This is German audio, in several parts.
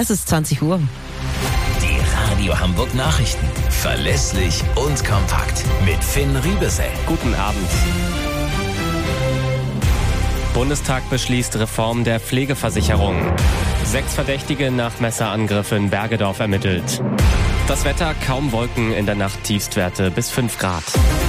Es ist 20 Uhr. Die Radio Hamburg Nachrichten. Verlässlich und kompakt. Mit Finn Riebesell. Guten Abend. Bundestag beschließt Reform der Pflegeversicherung. 6 Verdächtige nach Messerangriff in Bergedorf ermittelt. Das Wetter, kaum Wolken, in der Nacht Tiefstwerte bis 5 Grad.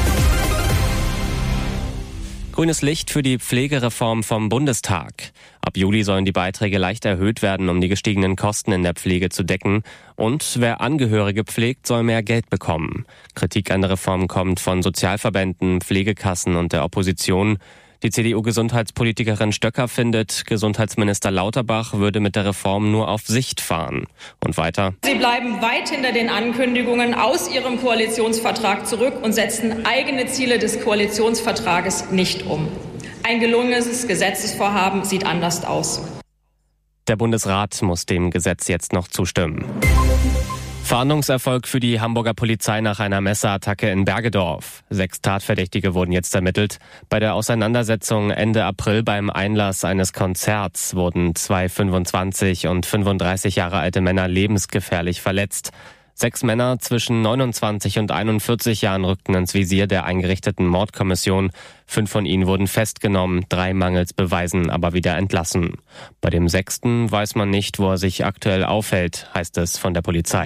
Grünes Licht für die Pflegereform vom Bundestag. Ab Juli sollen die Beiträge leicht erhöht werden, um die gestiegenen Kosten in der Pflege zu decken. Und wer Angehörige pflegt, soll mehr Geld bekommen. Kritik an der Reform kommt von Sozialverbänden, Pflegekassen und der Opposition. Die CDU-Gesundheitspolitikerin Stöcker findet, Gesundheitsminister Lauterbach würde mit der Reform nur auf Sicht fahren. Und weiter: Sie bleiben weit hinter den Ankündigungen aus Ihrem Koalitionsvertrag zurück und setzen eigene Ziele des Koalitionsvertrages nicht um. Ein gelungenes Gesetzesvorhaben sieht anders aus. Der Bundesrat muss dem Gesetz jetzt noch zustimmen. Fahndungserfolg für die Hamburger Polizei nach einer Messerattacke in Bergedorf. 6 Tatverdächtige wurden jetzt ermittelt. Bei der Auseinandersetzung Ende April beim Einlass eines Konzerts wurden 2 25 und 35 Jahre alte Männer lebensgefährlich verletzt. 6 Männer zwischen 29 und 41 Jahren rückten ins Visier der eingerichteten Mordkommission. 5 von ihnen wurden festgenommen, 3 mangels Beweisen aber wieder entlassen. Bei dem 6. weiß man nicht, wo er sich aktuell aufhält, heißt es von der Polizei.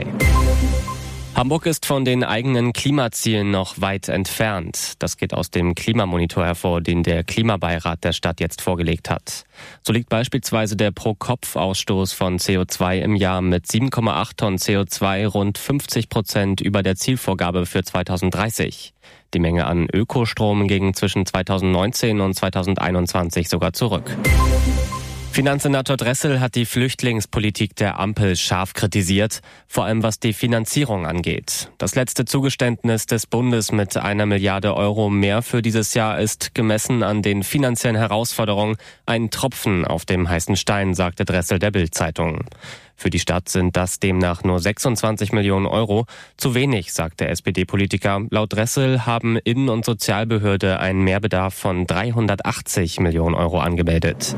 Hamburg ist von den eigenen Klimazielen noch weit entfernt. Das geht aus dem Klimamonitor hervor, den der Klimabeirat der Stadt jetzt vorgelegt hat. So liegt beispielsweise der Pro-Kopf-Ausstoß von CO2 im Jahr mit 7,8 Tonnen CO2 rund 50% über der Zielvorgabe für 2030. Die Menge an Ökostrom ging zwischen 2019 und 2021 sogar zurück. Finanzsenator Dressel hat die Flüchtlingspolitik der Ampel scharf kritisiert, vor allem was die Finanzierung angeht. Das letzte Zugeständnis des Bundes mit 1 Milliarde Euro mehr für dieses Jahr ist, gemessen an den finanziellen Herausforderungen, ein Tropfen auf dem heißen Stein, sagte Dressel der Bild-Zeitung. Für die Stadt sind das demnach nur 26 Millionen Euro. Zu wenig, sagt der SPD-Politiker. Laut Dressel haben Innen- und Sozialbehörde einen Mehrbedarf von 380 Millionen Euro angemeldet.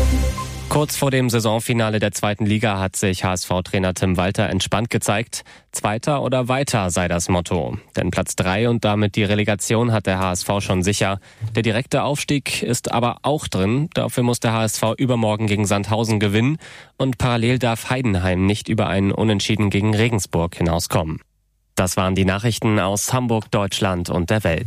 Kurz vor dem Saisonfinale der 2. Liga hat sich HSV-Trainer Tim Walter entspannt gezeigt. Zweiter oder weiter sei das Motto. Denn Platz 3 und damit die Relegation hat der HSV schon sicher. Der direkte Aufstieg ist aber auch drin. Dafür muss der HSV übermorgen gegen Sandhausen gewinnen. Und parallel darf Heidenheim nicht über einen Unentschieden gegen Regensburg hinauskommen. Das waren die Nachrichten aus Hamburg, Deutschland und der Welt.